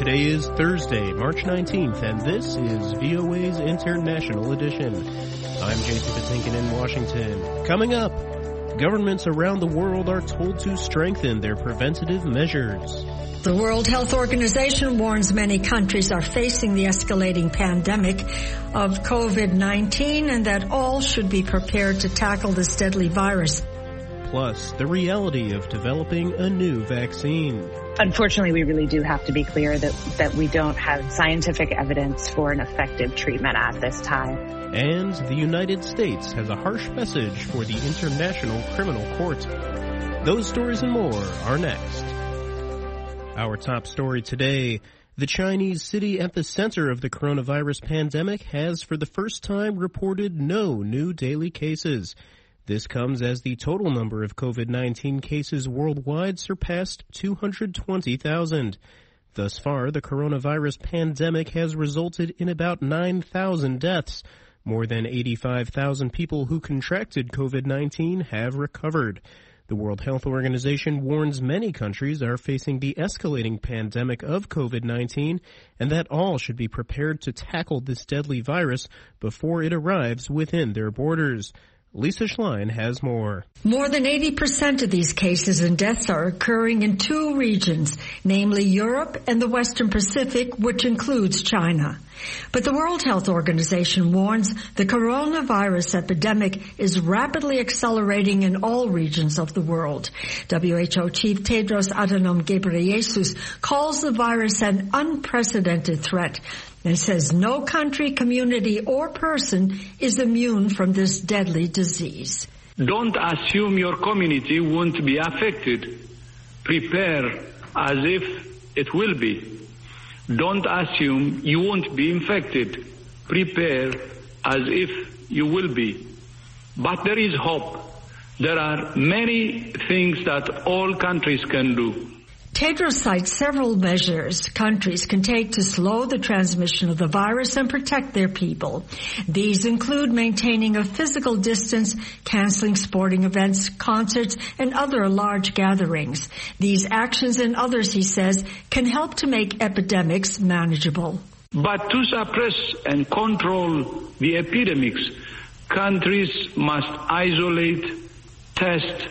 Today is Thursday, March 19th, and this is VOA's International Edition. I'm Jason Patinkin in Washington. Coming up, governments around the world are told to strengthen their preventative measures. The World Health Organization warns many countries are facing the escalating pandemic of COVID-19 and that all should be prepared to tackle this deadly virus. Plus, the reality of developing a new vaccine. Unfortunately, we really do have to be clear that we don't have scientific evidence for an effective treatment at this time. And the United States has a harsh message for the International Criminal Court. Those stories and more are next. Our top story today, the Chinese city epicenter of the coronavirus pandemic has for the first time reported no new daily cases. This comes as the total number of COVID-19 cases worldwide surpassed 220,000. Thus far, the coronavirus pandemic has resulted in about 9,000 deaths. More than 85,000 people who contracted COVID-19 have recovered. The World Health Organization warns many countries are facing the escalating pandemic of COVID-19 and that all should be prepared to tackle this deadly virus before it arrives within their borders. Lisa Schlein has more. More than 80% of these cases and deaths are occurring in two regions, namely Europe and the Western Pacific, which includes China. But the World Health Organization warns the coronavirus epidemic is rapidly accelerating in all regions of the world. WHO Chief Tedros Adhanom Ghebreyesus calls the virus an unprecedented threat and says no country, community, or person is immune from this deadly disease. Don't assume your community won't be affected. Prepare as if it will be. Don't assume you won't be infected. Prepare as if you will be. But there is hope. There are many things that all countries can do. Tedros cites several measures countries can take to slow the transmission of the virus and protect their people. These include maintaining a physical distance, canceling sporting events, concerts, and other large gatherings. These actions and others, he says, can help to make epidemics manageable. But to suppress and control the epidemics, countries must isolate, test,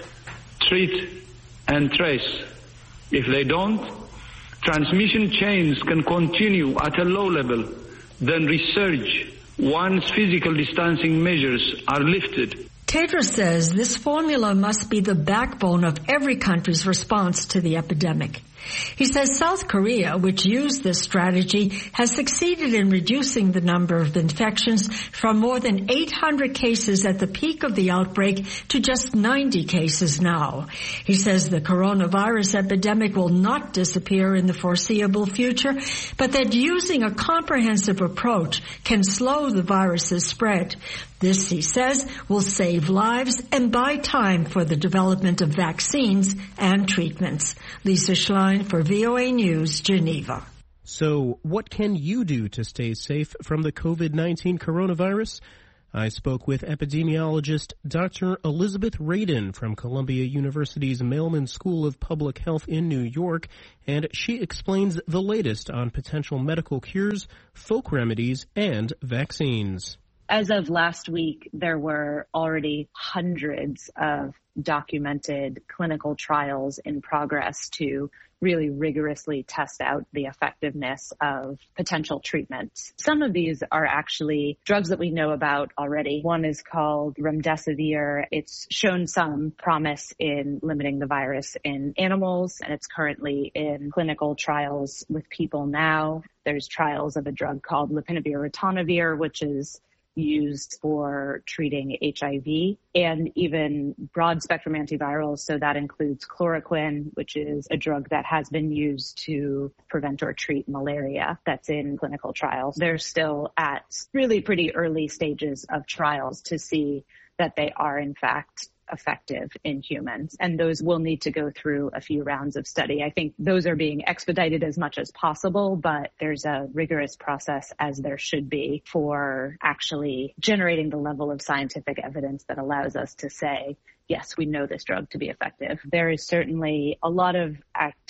treat, and trace. If they don't, transmission chains can continue at a low level, then resurge once physical distancing measures are lifted. Tedros says this formula must be the backbone of every country's response to the epidemic. He says South Korea, which used this strategy, has succeeded in reducing the number of infections from more than 800 cases at the peak of the outbreak to just 90 cases now. He says the coronavirus epidemic will not disappear in the foreseeable future, but that using a comprehensive approach can slow the virus's spread. This, he says, will save lives and buy time for the development of vaccines and treatments. Lisa Schlein for VOA News, Geneva. So, what can you do to stay safe from the COVID-19 coronavirus? I spoke with epidemiologist Dr. Elizabeth Radin from Columbia University's Mailman School of Public Health in New York, and she explains the latest on potential medical cures, folk remedies, and vaccines. As of last week, there were already hundreds of documented clinical trials in progress to really rigorously test out the effectiveness of potential treatments. Some of these are actually drugs that we know about already. One is called remdesivir. It's shown some promise in limiting the virus in animals, and it's currently in clinical trials with people now. There's trials of a drug called lopinavir ritonavir, which is used for treating HIV, and even broad-spectrum antivirals. So that includes chloroquine, which is a drug that has been used to prevent or treat malaria that's in clinical trials. They're still at really pretty early stages of trials to see that they are, in fact, effective in humans. And those will need to go through a few rounds of study. I think those are being expedited as much as possible, but there's a rigorous process, as there should be, for actually generating the level of scientific evidence that allows us to say, yes, we know this drug to be effective. There is certainly a lot of activity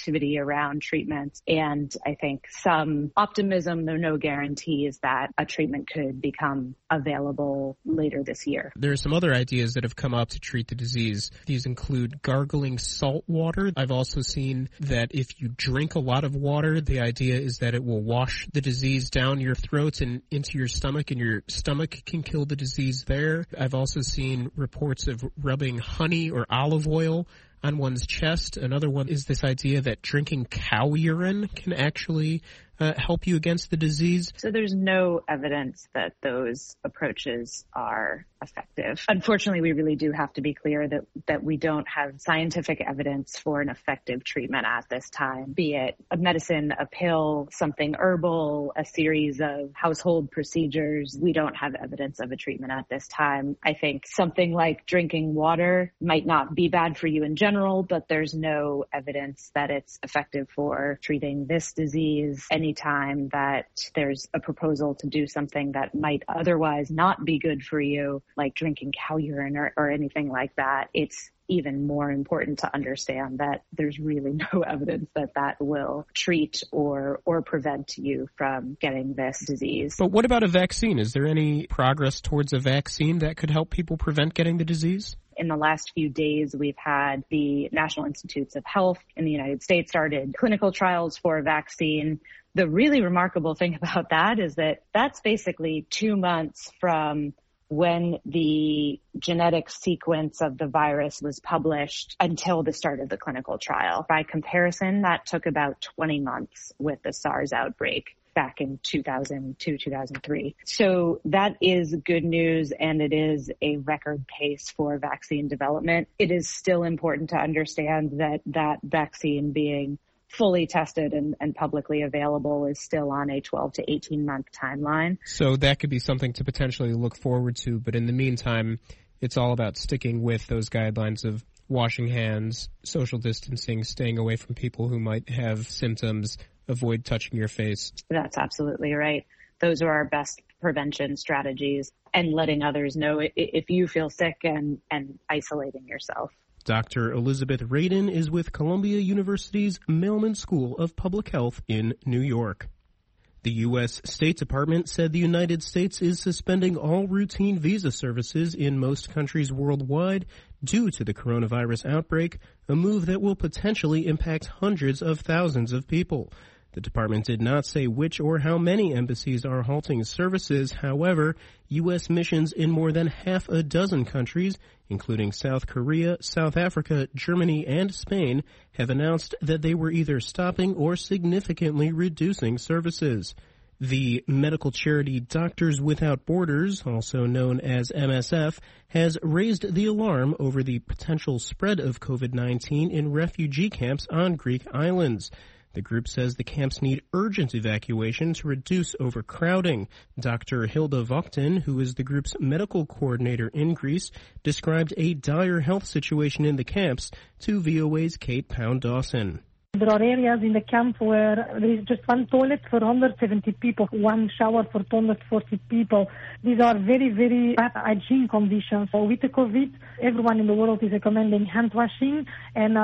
activity around treatments, and I think some optimism, though no guarantees, that a treatment could become available later this year. There are some other ideas that have come up to treat the disease. These include gargling salt water. I've also seen that if you drink a lot of water, the idea is that it will wash the disease down your throat and into your stomach, and your stomach can kill the disease there. I've also seen reports of rubbing honey or olive oil on one's chest. Another one is this idea that drinking cow urine can actually help you against the disease. So there's no evidence that those approaches are effective. Unfortunately, we really do have to be clear that we don't have scientific evidence for an effective treatment at this time, be it a medicine, a pill, something herbal, a series of household procedures. We don't have evidence of a treatment at this time. I think something like drinking water might not be bad for you in general, but there's no evidence that it's effective for treating this disease. Anytime that there's a proposal to do something that might otherwise not be good for you, like drinking cow urine or anything like that, it's even more important to understand that there's really no evidence that will treat or prevent you from getting this disease. But what about a vaccine? Is there any progress towards a vaccine that could help people prevent getting the disease? In the last few days, we've had the National Institutes of Health in the United States started clinical trials for a vaccine. The really remarkable thing about that is that that's basically 2 months from when the genetic sequence of the virus was published until the start of the clinical trial. By comparison, that took about 20 months with the SARS outbreak back in 2002, 2003. So that is good news, and it is a record pace for vaccine development. It is still important to understand that vaccine being fully tested and publicly available is still on a 12 to 18 month timeline. So that could be something to potentially look forward to, but in the meantime, it's all about sticking with those guidelines of washing hands, social distancing, staying away from people who might have symptoms, avoid touching your face. That's absolutely right. Those are our best prevention strategies, and letting others know if you feel sick and isolating yourself. Dr. Elizabeth Radin is with Columbia University's Mailman School of Public Health in New York. The U.S. State Department said the United States is suspending all routine visa services in most countries worldwide due to the coronavirus outbreak, a move that will potentially impact hundreds of thousands of people. The department did not say which or how many embassies are halting services. However, U.S. missions in more than half a dozen countries, including South Korea, South Africa, Germany, and Spain, have announced that they were either stopping or significantly reducing services. The medical charity Doctors Without Borders, also known as MSF, has raised the alarm over the potential spread of COVID-19 in refugee camps on Greek islands. The group says the camps need urgent evacuation to reduce overcrowding. Dr. Hilda Voktin, who is the group's medical coordinator in Greece, described a dire health situation in the camps to VOA's Kate Pound-Dawson. There are areas in the camp where there is just one toilet for 170 people, one shower for 240 people. These are very, very bad hygiene conditions. So with the COVID, everyone in the world is recommending hand washing and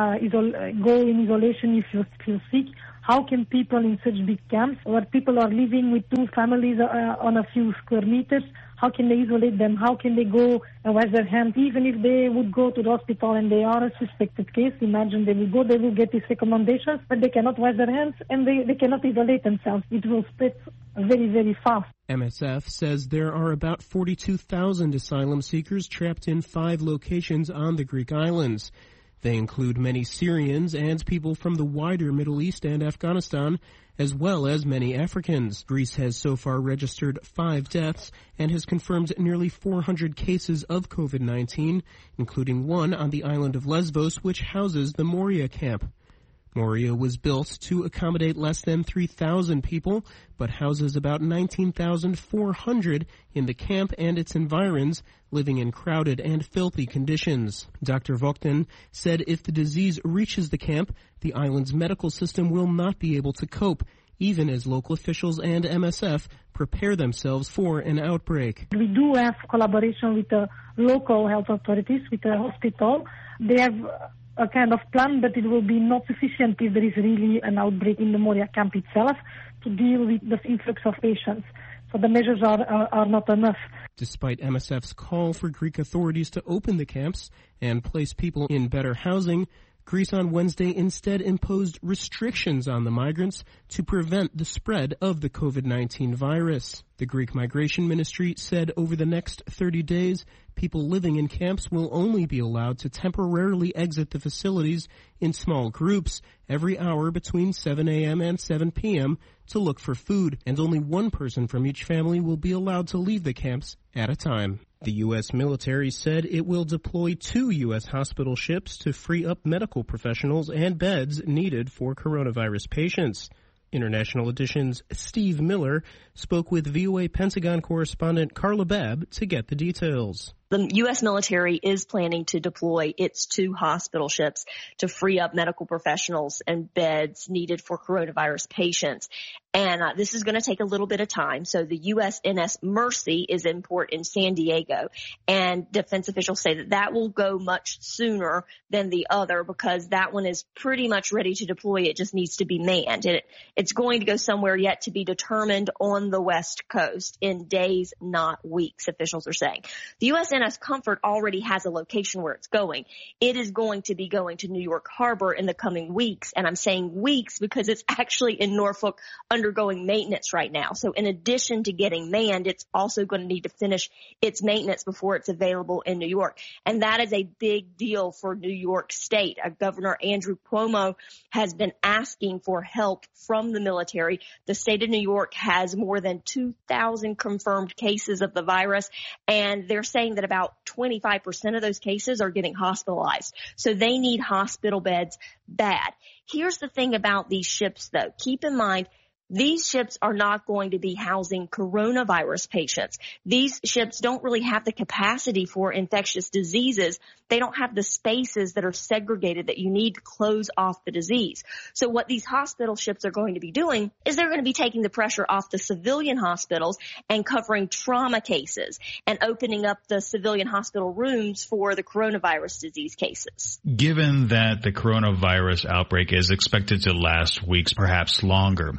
go in isolation if you feel sick. How can people in such big camps where people are living with two families on a few square meters, how can they isolate them? How can they go and wash their hands? Even if they would go to the hospital and they are a suspected case, imagine they will get these recommendations, but they cannot wash their hands and they cannot isolate themselves. It will spread very, very fast. MSF says there are about 42,000 asylum seekers trapped in 5 locations on the Greek islands. They include many Syrians and people from the wider Middle East and Afghanistan, as well as many Africans. Greece has so far registered 5 deaths and has confirmed nearly 400 cases of COVID-19, including one on the island of Lesbos, which houses the Moria camp. Moria was built to accommodate less than 3,000 people, but houses about 19,400 in the camp and its environs, living in crowded and filthy conditions. Dr. Voktin said if the disease reaches the camp, the island's medical system will not be able to cope, even as local officials and MSF prepare themselves for an outbreak. We do have collaboration with the local health authorities, with the hospital. They have a kind of plan, but it will be not sufficient if there is really an outbreak in the Moria camp itself to deal with the influx of patients. So the measures are not enough. Despite MSF's call for Greek authorities to open the camps and place people in better housing, Greece on Wednesday instead imposed restrictions on the migrants to prevent the spread of the COVID-19 virus. The Greek Migration Ministry said over the next 30 days, people living in camps will only be allowed to temporarily exit the facilities in small groups every hour between 7 a.m. and 7 p.m. to look for food, and only one person from each family will be allowed to leave the camps at a time. The U.S. military said it will deploy 2 U.S. hospital ships to free up medical professionals and beds needed for coronavirus patients. International Edition's Steve Miller spoke with VOA Pentagon correspondent Carla Babb to get the details. The U.S. military is planning to deploy its 2 hospital ships to free up medical professionals and beds needed for coronavirus patients. And this is going to take a little bit of time. So the USNS Mercy is in port in San Diego, and defense officials say that will go much sooner than the other because that one is pretty much ready to deploy. It just needs to be manned. And it's going to go somewhere yet to be determined on the West Coast in days, not weeks, officials are saying. The USNS Comfort already has a location where it's going. It is going to be going to New York Harbor in the coming weeks. And I'm saying weeks because it's actually in Norfolk undergoing maintenance right now. So in addition to getting manned, it's also going to need to finish its maintenance before it's available in New York. And that is a big deal for New York State. Governor Andrew Cuomo has been asking for help from the military. The state of New York has more than 2,000 confirmed cases of the virus, and they're saying that about 25% of those cases are getting hospitalized. So they need hospital beds bad. Here's the thing about these ships, though. Keep in mind, these ships are not going to be housing coronavirus patients. These ships don't really have the capacity for infectious diseases. They don't have the spaces that are segregated that you need to close off the disease. So what these hospital ships are going to be doing is they're going to be taking the pressure off the civilian hospitals and covering trauma cases and opening up the civilian hospital rooms for the coronavirus disease cases. Given that the coronavirus outbreak is expected to last weeks, perhaps longer,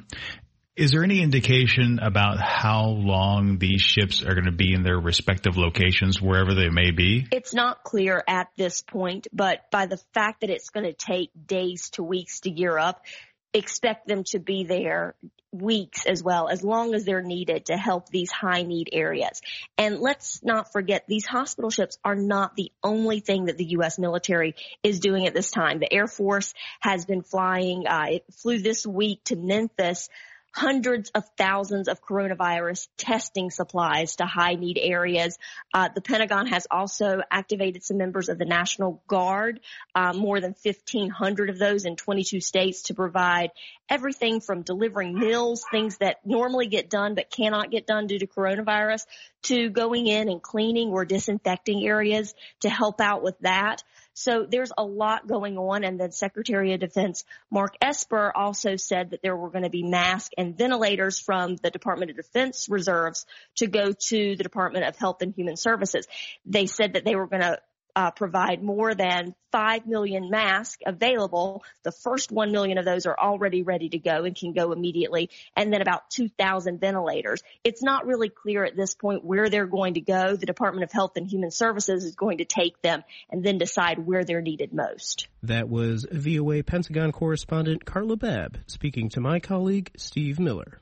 is there any indication about how long these ships are going to be in their respective locations, wherever they may be? It's not clear at this point, but by the fact that it's going to take days to weeks to gear up, expect them to be there weeks as well, as long as they're needed to help these high need areas. And let's not forget, these hospital ships are not the only thing that the U.S. military is doing at this time. The Air Force has been flying, it flew this week to Memphis, hundreds of thousands of coronavirus testing supplies to high need areas. The Pentagon has also activated some members of the National Guard, more than 1,500 of those in 22 states, to provide everything from delivering meals, things that normally get done but cannot get done due to coronavirus, to going in and cleaning or disinfecting areas to help out with that. So there's a lot going on. And then Secretary of Defense Mark Esper also said that there were going to be masks and ventilators from the Department of Defense reserves to go to the Department of Health and Human Services. They said that they were going to provide more than 5 million masks available. The first 1 million of those are already ready to go and can go immediately, and then about 2,000 ventilators. It's not really clear at this point where they're going to go. The Department of Health and Human Services is going to take them and then decide where they're needed most. That was VOA Pentagon correspondent Carla Babb speaking to my colleague Steve Miller.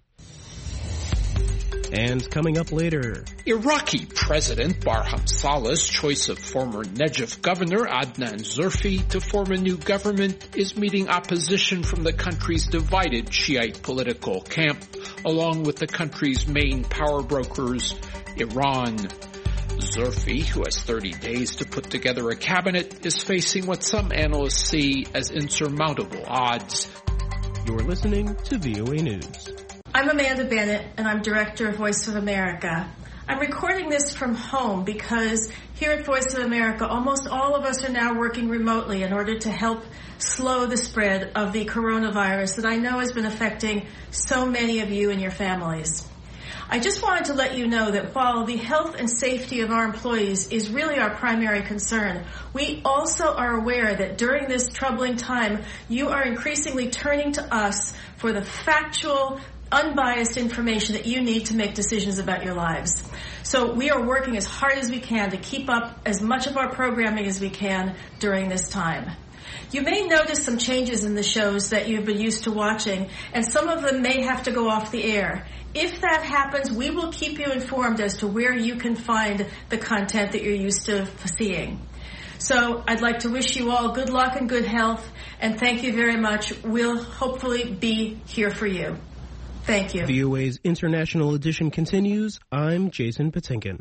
And coming up later, Iraqi President Barham Saleh's choice of former Najaf Governor Adnan Zurfi to form a new government is meeting opposition from the country's divided Shiite political camp, along with the country's main power brokers, Iran. Zurfi, who has 30 days to put together a cabinet, is facing what some analysts see as insurmountable odds. You're listening to VOA News. I'm Amanda Bennett, and I'm director of Voice of America. I'm recording this from home because here at Voice of America, almost all of us are now working remotely in order to help slow the spread of the coronavirus that I know has been affecting so many of you and your families. I just wanted to let you know that while the health and safety of our employees is really our primary concern, we also are aware that during this troubling time, you are increasingly turning to us for the factual, unbiased information that you need to make decisions about your lives. So we are working as hard as we can to keep up as much of our programming as we can during this time. You may notice some changes in the shows that you've been used to watching, and some of them may have to go off the air. If that happens, we will keep you informed as to where you can find the content that you're used to seeing. So I'd like to wish you all good luck and good health, and thank you very much. We'll hopefully be here for you. Thank you. VOA's International Edition continues. I'm Jason Patinkin.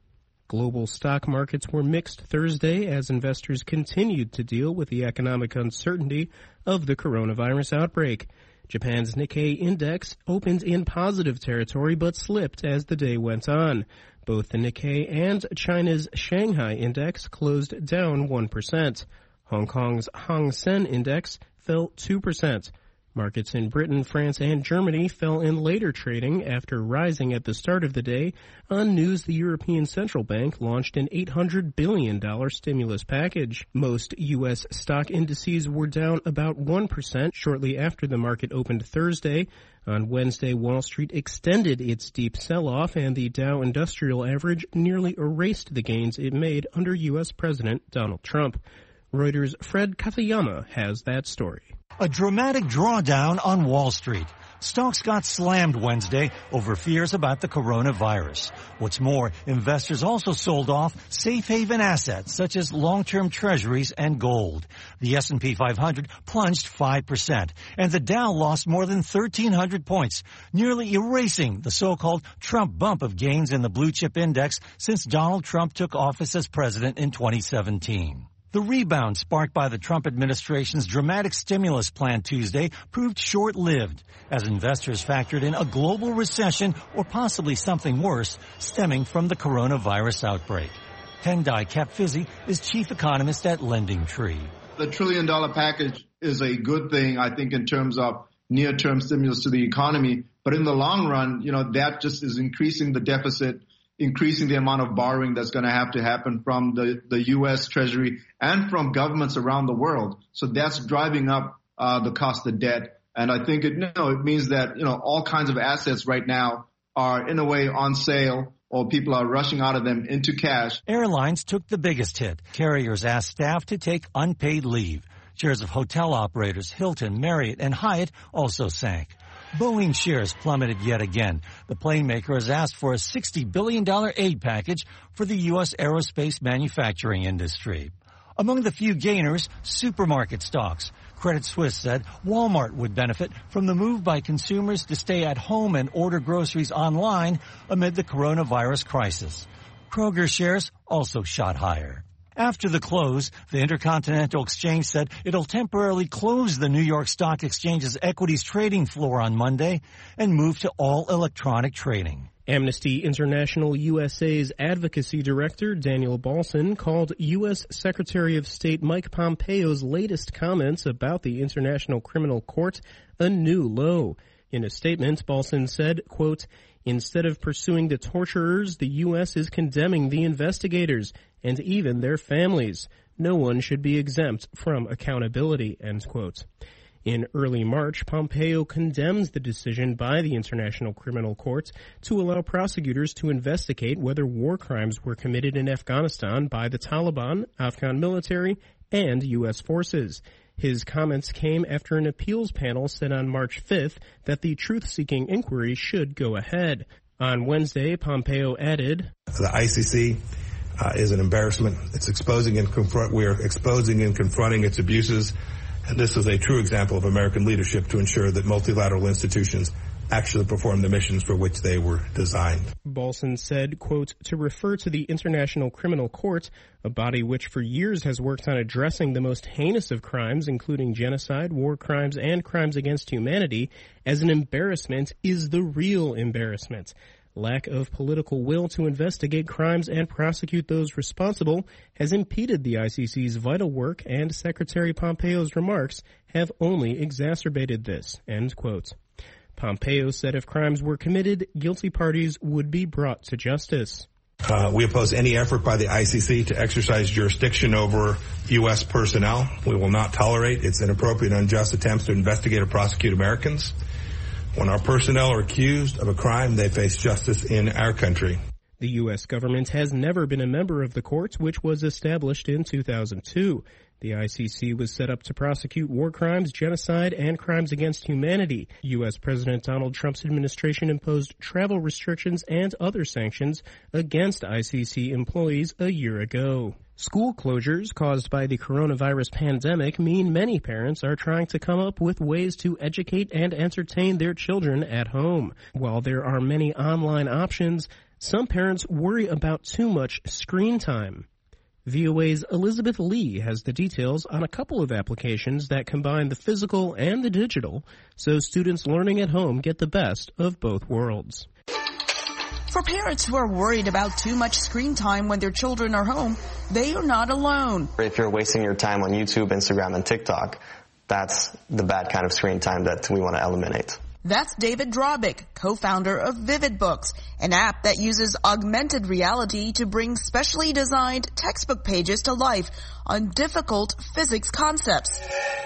Global stock markets were mixed Thursday as investors continued to deal with the economic uncertainty of the coronavirus outbreak. Japan's Nikkei index opened in positive territory but slipped as the day went on. Both the Nikkei and China's Shanghai index closed down 1%. Hong Kong's Hang Seng index fell 2%. Markets in Britain, France, and Germany fell in later trading after rising at the start of the day on news the European Central Bank launched an $800 billion stimulus package. Most U.S. stock indices were down about 1% shortly after the market opened Thursday. On Wednesday, Wall Street extended its deep sell-off, and the Dow Industrial Average nearly erased the gains it made under U.S. President Donald Trump. Reuters' Fred Katayama has that story. A dramatic drawdown on Wall Street. Stocks got slammed Wednesday over fears about the coronavirus. What's more, investors also sold off safe haven assets such as long-term treasuries and gold. The S&P 500 plunged 5%, and the Dow lost more than 1,300 points, nearly erasing the so-called Trump bump of gains in the blue chip index since Donald Trump took office as president in 2017. The rebound sparked by the Trump administration's dramatic stimulus plan Tuesday proved short-lived as investors factored in a global recession or possibly something worse stemming from the coronavirus outbreak. Tendai Kapfizi is chief economist at LendingTree. The $1 trillion package is a good thing, I think, in terms of near-term stimulus to the economy. But in the long run, that just is increasing the deficit, increasing the amount of borrowing that's going to happen from the U.S. Treasury and from governments around the world. So that's driving up the cost of debt. And I think it means that, all kinds of assets right now are in a way on sale, or people are rushing out of them into cash. Airlines took the biggest hit. Carriers asked staff to take unpaid leave. Shares of hotel operators Hilton, Marriott, and Hyatt also sank. Boeing shares plummeted yet again. The plane maker has asked for a $60 billion aid package for the U.S. aerospace manufacturing industry. Among the few gainers, supermarket stocks. Credit Suisse said Walmart would benefit from the move by consumers to stay at home and order groceries online amid the coronavirus crisis. Kroger shares also shot higher. After the close, the Intercontinental Exchange said it'll temporarily close the New York Stock Exchange's equities trading floor on Monday and move to all electronic trading. Amnesty International USA's advocacy director, Daniel Balson, called U.S. Secretary of State Mike Pompeo's latest comments about the International Criminal Court a new low. In a statement, Balson said, quote, "Instead of pursuing the torturers, the U.S. is condemning the investigators and even their families. No one should be exempt from accountability," end quote. In early March, Pompeo condemned the decision by the International Criminal Court to allow prosecutors to investigate whether war crimes were committed in Afghanistan by the Taliban, Afghan military, and U.S. forces. His comments came after an appeals panel said on March 5th that the truth-seeking inquiry should go ahead. On Wednesday, Pompeo added, "The ICC is an embarrassment. We are exposing and confronting its abuses. And this is a true example of American leadership to ensure that multilateral institutions actually perform the missions for which they were designed." Balson said, quote, "To refer to the International Criminal Court, a body which for years has worked on addressing the most heinous of crimes, including genocide, war crimes, and crimes against humanity, as an embarrassment is the real embarrassment. Lack of political will to investigate crimes and prosecute those responsible has impeded the ICC's vital work, and Secretary Pompeo's remarks have only exacerbated this," end quote. Pompeo said if crimes were committed, guilty parties would be brought to justice. We oppose any effort by the ICC to exercise jurisdiction over U.S. personnel. We will not tolerate its inappropriate and unjust attempts to investigate or prosecute Americans. When our personnel are accused of a crime, they face justice in our country. The U.S. government has never been a member of the court, which was established in 2002. The ICC was set up to prosecute war crimes, genocide, and crimes against humanity. U.S. President Donald Trump's administration imposed travel restrictions and other sanctions against ICC employees a year ago. School closures caused by the coronavirus pandemic mean many parents are trying to come up with ways to educate and entertain their children at home. While there are many online options, some parents worry about too much screen time. VOA's Elizabeth Lee has the details on a couple of applications that combine the physical and the digital, so students learning at home get the best of both worlds. For parents who are worried about too much screen time when their children are home, they are not alone. If you're wasting your time on YouTube, Instagram, and TikTok, that's the bad kind of screen time that we want to eliminate. That's David Drobick, co-founder of Vivid Books, an app that uses augmented reality to bring specially designed textbook pages to life on difficult physics concepts.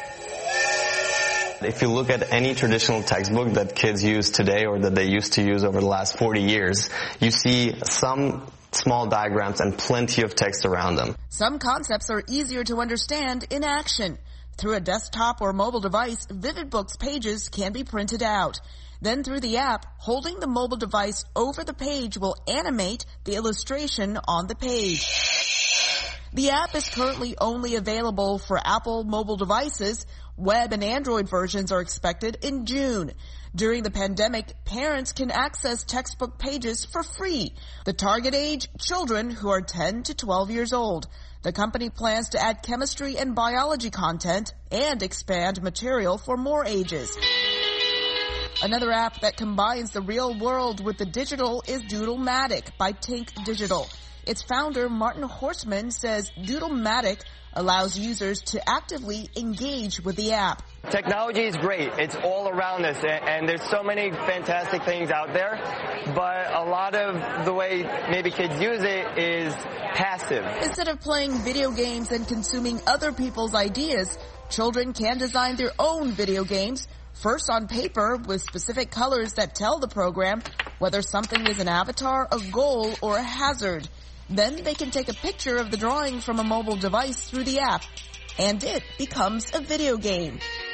If you look at any traditional textbook that kids use today or that they used to use over the last 40 years, you see some small diagrams and plenty of text around them. Some concepts are easier to understand in action. Through a desktop or mobile device, Vivid Books pages can be printed out. Then through the app, holding the mobile device over the page will animate the illustration on the page. The app is currently only available for Apple mobile devices. Web and Android versions are expected in June. During the pandemic, parents can access textbook pages for free. The target age, children who are 10 to 12 years old. The company plans to add chemistry and biology content and expand material for more ages. Another app that combines the real world with the digital is Doodle-Matic by Tink Digital. Its founder, Martin Horstman, says Doodle-Matic allows users to actively engage with the app. Technology is great. It's all around us, and there's so many fantastic things out there, but a lot of the way maybe kids use it is passive. Instead of playing video games and consuming other people's ideas, children can design their own video games, first on paper with specific colors that tell the program whether something is an avatar, a goal, or a hazard. Then they can take a picture of the drawing from a mobile device through the app, and it becomes a video game.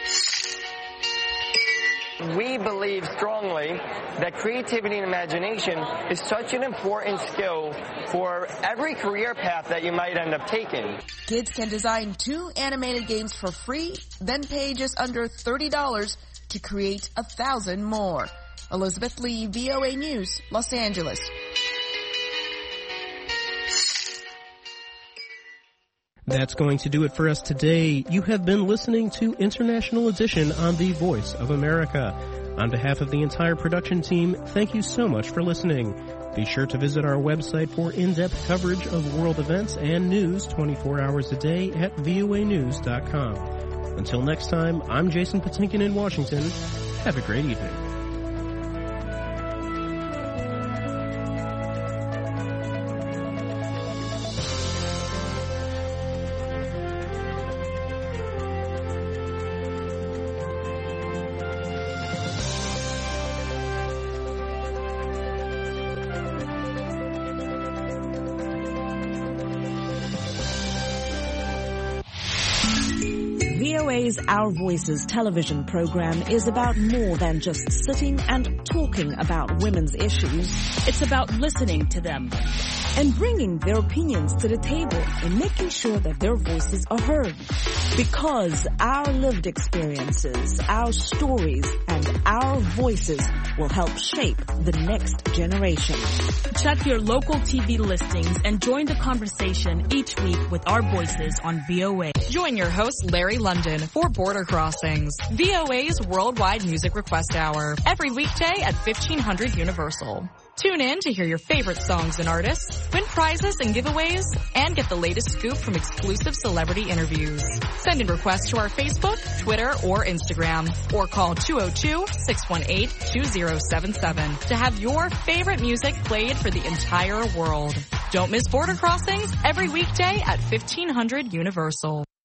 We believe strongly that creativity and imagination is such an important skill for every career path that you might end up taking. Kids can design 2 animated games for free, then pay just under $30 to create 1,000 more. Elizabeth Lee, VOA News, Los Angeles. That's going to do it for us today. You have been listening to International Edition on the Voice of America. On behalf of the entire production team, thank you so much for listening. Be sure to visit our website for in-depth coverage of world events and news 24 hours a day at voanews.com. Until next time, I'm Jason Patinkin in Washington. Have a great evening. VOA's Our Voices television program is about more than just sitting and talking about women's issues. It's about listening to them and bringing their opinions to the table and making sure that their voices are heard. Because our lived experiences, our stories, and our voices will help shape the next generation. Check your local TV listings and join the conversation each week with our voices on VOA. Join your host, Larry London, for Border Crossings, VOA's worldwide music request hour, every weekday at 1500 Universal. Tune in to hear your favorite songs and artists, win prizes and giveaways, and get the latest scoop from exclusive celebrity interviews. Send in requests to our Facebook, Twitter, or Instagram, or call 202-618-2077 to have your favorite music played for the entire world. Don't miss Border Crossings every weekday at 1500 Universal.